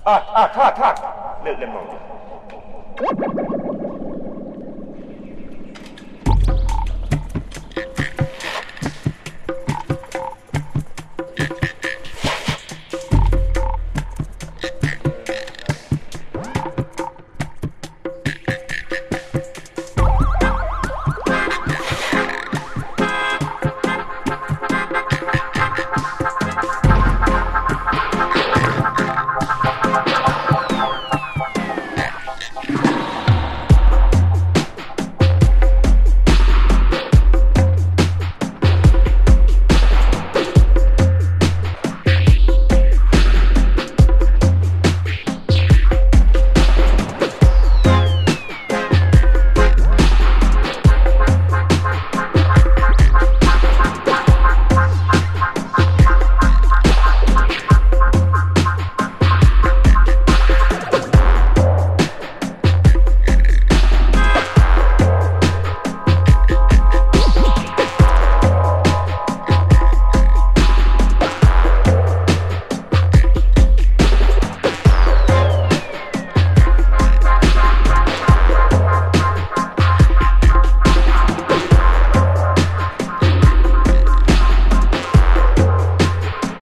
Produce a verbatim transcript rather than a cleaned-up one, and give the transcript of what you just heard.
อ่ะอ่ะท่าท่าเลิกเล่นมองดิ